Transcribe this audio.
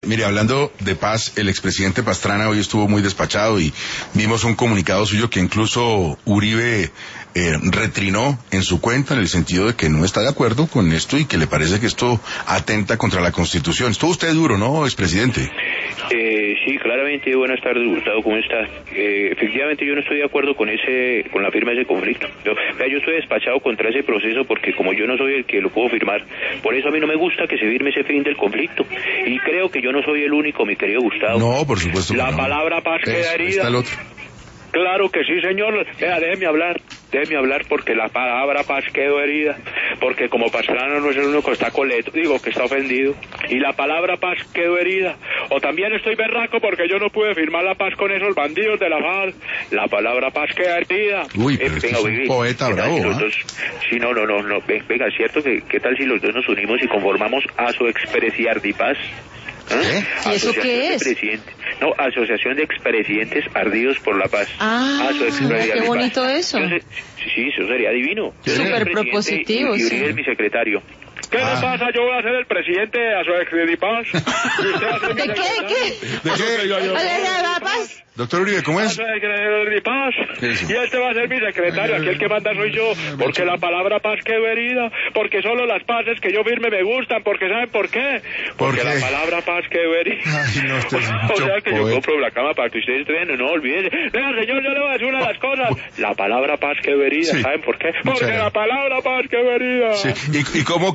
Mire, hablando de paz, el expresidente Pastrana hoy estuvo muy despachado y vimos un comunicado suyo que incluso Uribe retrinó en su cuenta en el sentido de que no está de acuerdo con esto y que le parece que esto atenta contra la Constitución. Estuvo usted duro, ¿no, expresidente? Sí, claramente. Buenas tardes, Gustavo, ¿cómo está? Efectivamente, yo no estoy de acuerdo con la firma de ese conflicto. Yo estoy despachado contra ese proceso porque como yo no soy el que lo puedo firmar, por eso a mí no me gusta que se firme ese fin del conflicto. Y creo que yo no soy el único, mi querido Gustavo. No, por supuesto que La no. palabra paz queda herida. Está el otro. Claro que sí, señor. Déjeme hablar porque la palabra paz quedó herida, porque como Pastrana no es el único que está coleto, que está ofendido, y la palabra paz quedó herida. O también estoy berraco porque yo no pude firmar la paz con esos bandidos de la FARC. La palabra paz queda herida. Uy, pero es un poeta bravo, Sí, no. Venga, es cierto que qué tal si los dos nos unimos y conformamos Asoexpresiardipaz. ¿Y eso qué es? No, Asociación de Expresidentes Ardidos por la Paz. Qué bonito eso. Sí, eso sería divino. Súper propositivo, y Uribe es mi secretario. ¿Qué le pasa? Yo voy a ser el presidente de Asoexpresiardipaz. ¿De qué? ¿De qué? Paz? Doctor Uribe, ¿cómo es? Paz. Y este va a ser mi secretario. Aquí el que manda soy yo. Porque la palabra paz quedó herida. Porque solo las paces que yo firme me gustan. Porque ¿saben por qué? Porque la palabra paz quedó herida. Ay, no, usted es o sea que yo compro la cama para que ustedes estén. No olviden. Venga, señor, yo le voy a decir una de las cosas. La palabra paz quedó herida. Sí. ¿Saben por qué? Porque la palabra paz quedó herida. Sí. ¿Y cómo